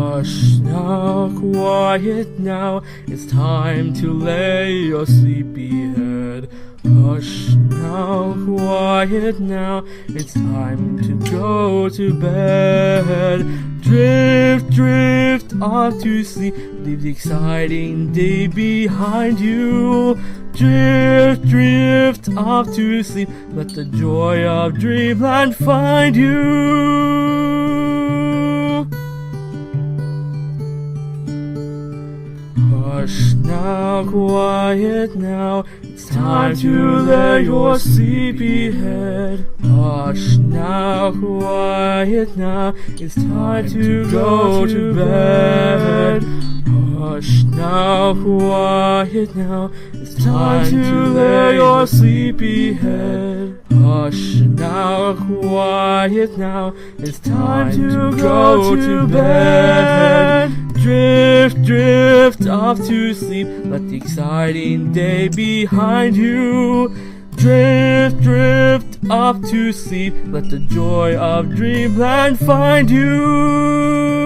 Hush now, quiet now, it's time to lay your sleepy head. Hush now, quiet now, it's time to go to bed. Drift, drift off to sleep, leave the exciting day behind you. Drift, drift off to sleep, let the joy of dreamland find you. Hush now, quiet now, it's time to lay your sleepy head. Hush now, quiet now, it's time to go to bed. Hush now, quiet now, it's time to lay your sleepy head. Hush now, quiet now, it's time to go to bed. Drift, drift off to sleep, let the exciting day behind you. Drift, drift off to sleep, let the joy of dreamland find you.